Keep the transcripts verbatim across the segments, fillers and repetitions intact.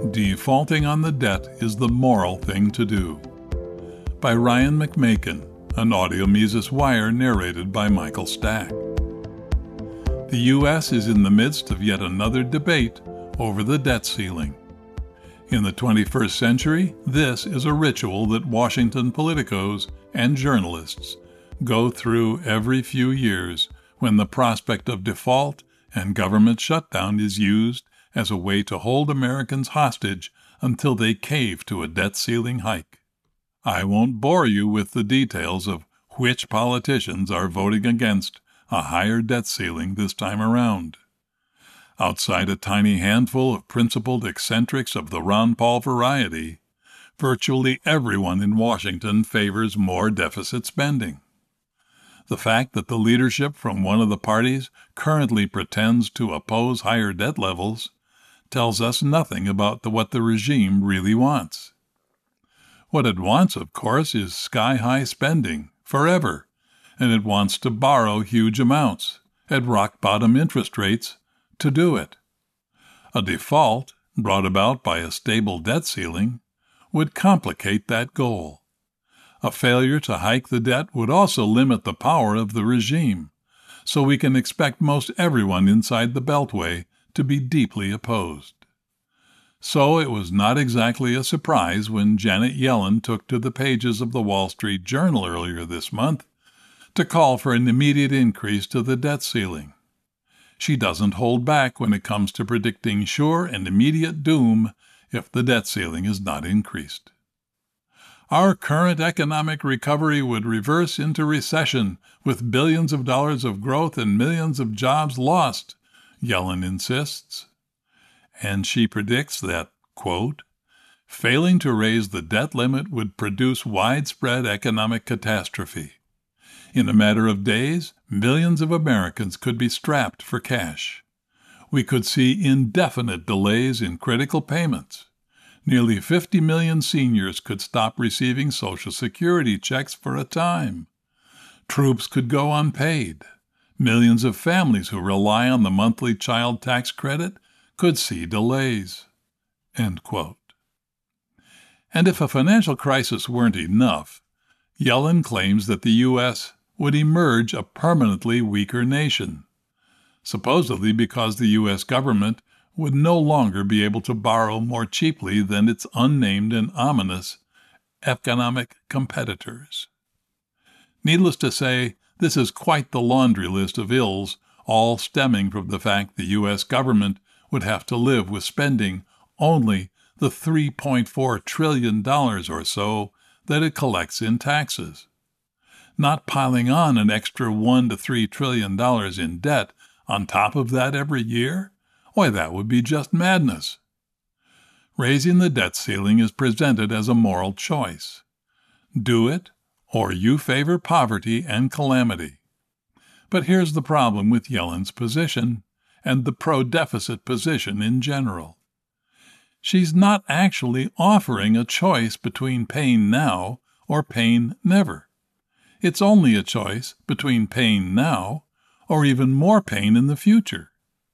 Defaulting on the Debt is the Moral Thing to Do. By Ryan McMakin, an Audio Mises Wire narrated by Michael Stack. The U S is in the midst of yet another debate over the debt ceiling. In the twenty-first century, this is a ritual that Washington politicos and journalists go through every few years when the prospect of default and government shutdown is used as a way to hold Americans hostage until they cave to a debt ceiling hike. I won't bore you with the details of which politicians are voting against a higher debt ceiling this time around. Outside a tiny handful of principled eccentrics of the Ron Paul variety, virtually everyone in Washington favors more deficit spending. The fact that the leadership from one of the parties currently pretends to oppose higher debt levels tells us nothing about the, what the regime really wants. What it wants, of course, is sky-high spending, forever, and it wants to borrow huge amounts, at rock-bottom interest rates, to do it. A default, brought about by a stable debt ceiling, would complicate that goal. A failure to hike the debt would also limit the power of the regime, so we can expect most everyone inside the Beltway to be deeply opposed. So it was not exactly a surprise when Janet Yellen took to the pages of the Wall Street Journal earlier this month to call for an immediate increase to the debt ceiling. She doesn't hold back when it comes to predicting sure and immediate doom if the debt ceiling is not increased. Our current economic recovery would reverse into recession with billions of dollars of growth and millions of jobs lost, Yellen insists. And she predicts that, quote, failing to raise the debt limit would produce widespread economic catastrophe. In a matter of days, millions of Americans could be strapped for cash. We could see indefinite delays in critical payments. Nearly fifty million seniors could stop receiving Social Security checks for a time. Troops could go unpaid. Millions of families who rely on the monthly child tax credit could see delays. End quote. And if a financial crisis weren't enough, Yellen claims that the U S would emerge a permanently weaker nation, supposedly because the U S government would no longer be able to borrow more cheaply than its unnamed and ominous economic competitors. Needless to say, this is quite the laundry list of ills, all stemming from the fact the U S government would have to live with spending only the three point four trillion dollars or so that it collects in taxes. Not piling on an extra one to three trillion dollars in debt on top of that every year? Why, that would be just madness. Raising the debt ceiling is presented as a moral choice. Do it, or you favor poverty and calamity. But here's the problem with Yellen's position and the pro-deficit position in general. She's not actually offering a choice between paying now or paying never. It's only a choice between paying now or even more pain in the future.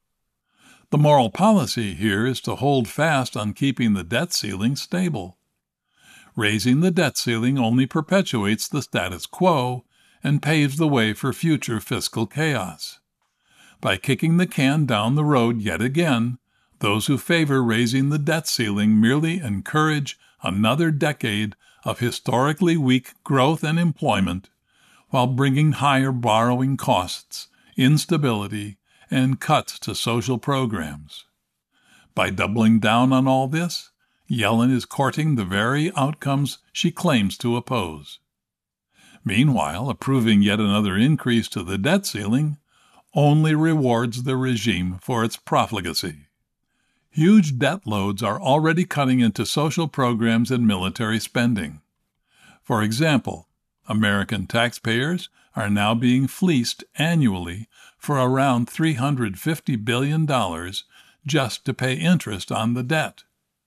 The moral policy here is to hold fast on keeping the debt ceiling stable. Raising the debt ceiling only perpetuates the status quo and paves the way for future fiscal chaos. By kicking the can down the road yet again, those who favor raising the debt ceiling merely encourage another decade of historically weak growth and employment, while bringing higher borrowing costs, instability, and cuts to social programs. By doubling down on all this, Yellen is courting the very outcomes she claims to oppose. Meanwhile, approving yet another increase to the debt ceiling only rewards the regime for its profligacy. Huge debt loads are already cutting into social programs and military spending. For example, American taxpayers are now being fleeced annually for around three hundred fifty billion dollars just to pay interest on the debt.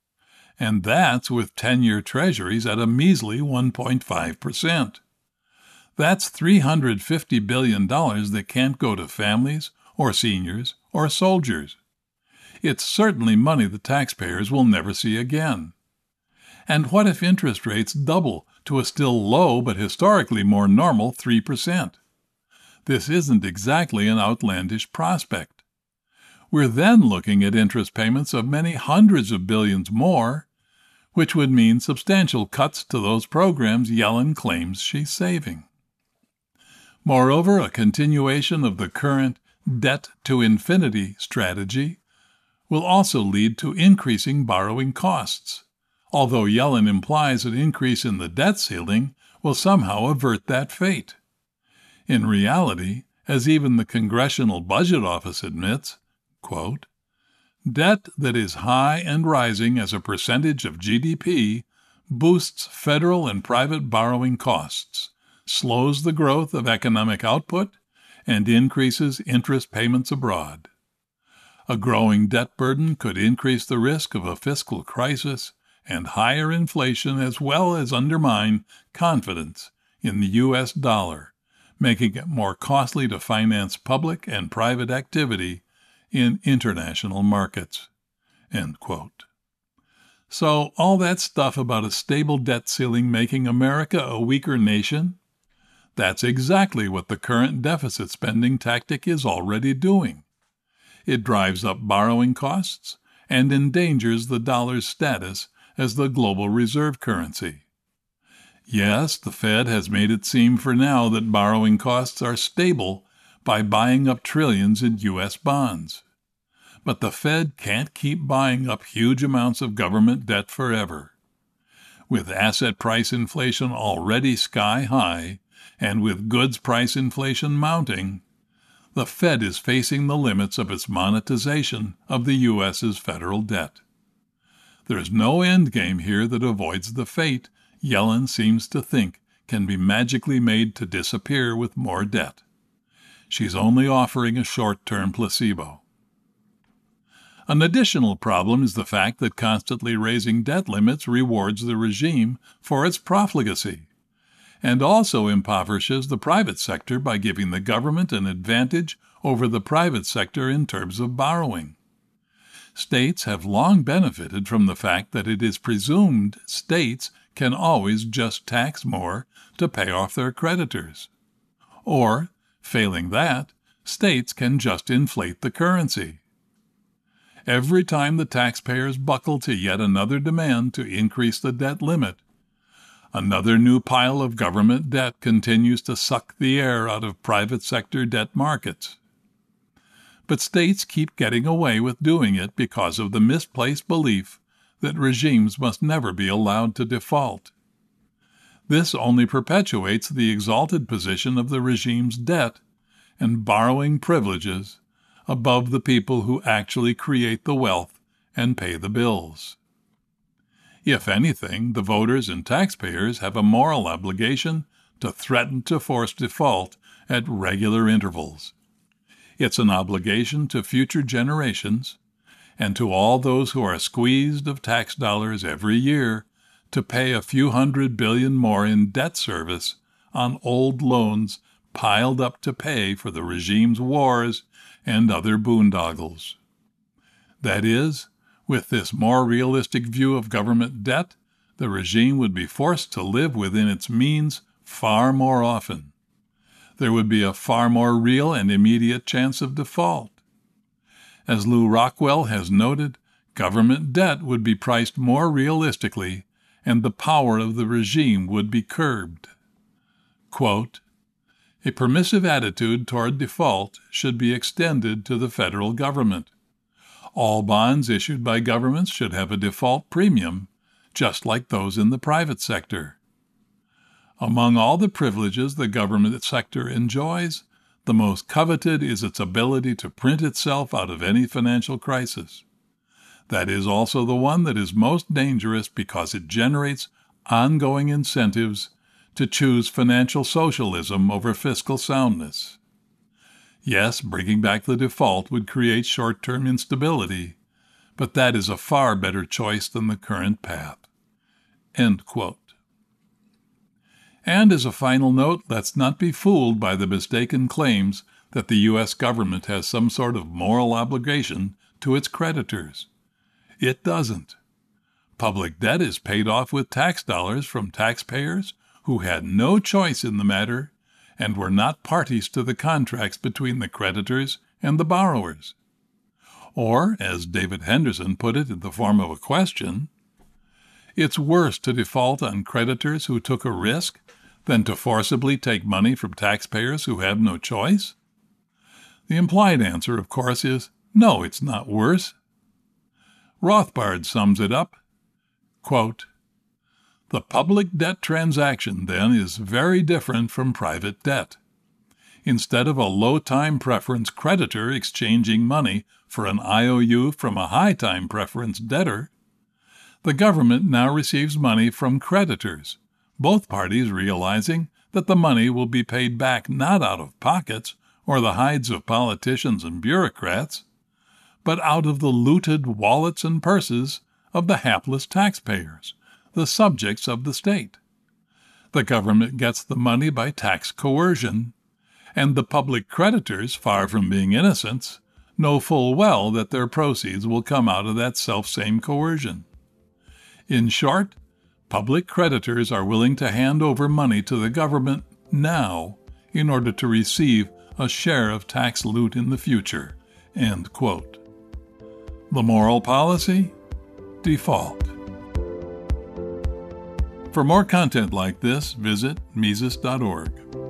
And that's with ten-year treasuries at a measly one point five percent. That's three hundred fifty billion dollars that can't go to families or seniors or soldiers. It's certainly money the taxpayers will never see again. And what if interest rates double to a still low but historically more normal three percent? This isn't exactly an outlandish prospect. We're then looking at interest payments of many hundreds of billions more, which would mean substantial cuts to those programs Yellen claims she's saving. Moreover, a continuation of the current debt-to-infinity strategy will also lead to increasing borrowing costs, although Yellen implies an increase in the debt ceiling will somehow avert that fate. In reality, as even the Congressional Budget Office admits, quote, debt that is high and rising as a percentage of G D P boosts federal and private borrowing costs, slows the growth of economic output, and increases interest payments abroad. A growing debt burden could increase the risk of a fiscal crisis and higher inflation, as well as undermine confidence in the U S dollar, making it more costly to finance public and private activity in international markets. End quote. So all that stuff about a stable debt ceiling making America a weaker nation? That's exactly what the current deficit spending tactic is already doing. It drives up borrowing costs and endangers the dollar's status as the global reserve currency. Yes, the Fed has made it seem for now that borrowing costs are stable by buying up trillions in U S bonds. But the Fed can't keep buying up huge amounts of government debt forever. With asset price inflation already sky high, and with goods price inflation mounting, the Fed is facing the limits of its monetization of the U S's federal debt. There is no endgame here that avoids the fate Yellen seems to think can be magically made to disappear with more debt. She's only offering a short-term placebo. An additional problem is the fact that constantly raising debt limits rewards the regime for its profligacy, and also impoverishes the private sector by giving the government an advantage over the private sector in terms of borrowing. States have long benefited from the fact that it is presumed states can always just tax more to pay off their creditors. Or, failing that, states can just inflate the currency. Every time the taxpayers buckle to yet another demand to increase the debt limit, another new pile of government debt continues to suck the air out of private sector debt markets. But states keep getting away with doing it because of the misplaced belief that regimes must never be allowed to default. This only perpetuates the exalted position of the regime's debt and borrowing privileges above the people who actually create the wealth and pay the bills. If anything, the voters and taxpayers have a moral obligation to threaten to force default at regular intervals. It's an obligation to future generations and to all those who are squeezed of tax dollars every year to pay a few hundred billion more in debt service on old loans piled up to pay for the regime's wars and other boondoggles. That is, with this more realistic view of government debt, the regime would be forced to live within its means far more often. There would be a far more real and immediate chance of default. As Lew Rockwell has noted, government debt would be priced more realistically, and the power of the regime would be curbed. Quote, a permissive attitude toward default should be extended to the federal government. All bonds issued by governments should have a default premium, just like those in the private sector. Among all the privileges the government sector enjoys, the most coveted is its ability to print itself out of any financial crisis. That is also the one that is most dangerous because it generates ongoing incentives to choose financial socialism over fiscal soundness. Yes, bringing back the default would create short-term instability, but that is a far better choice than the current path. End quote. And as a final note, let's not be fooled by the mistaken claims that the U S government has some sort of moral obligation to its creditors. It doesn't. Public debt is paid off with tax dollars from taxpayers who had no choice in the matter and were not parties to the contracts between the creditors and the borrowers. Or, as David Henderson put it in the form of a question, it's worse to default on creditors who took a risk than to forcibly take money from taxpayers who have no choice? The implied answer, of course, is no, it's not worse. Rothbard sums it up, quote, "The public debt transaction, then, is very different from private debt. Instead of a low-time preference creditor exchanging money for an I O U from a high-time preference debtor, the government now receives money from creditors, both parties realizing that the money will be paid back not out of pockets or the hides of politicians and bureaucrats, but out of the looted wallets and purses of the hapless taxpayers, the subjects of the state. The government gets the money by tax coercion, and the public creditors, far from being innocents, know full well that their proceeds will come out of that selfsame coercion. In short, public creditors are willing to hand over money to the government now in order to receive a share of tax loot in the future." End quote. The moral policy? Default. For more content like this, visit Mises dot org.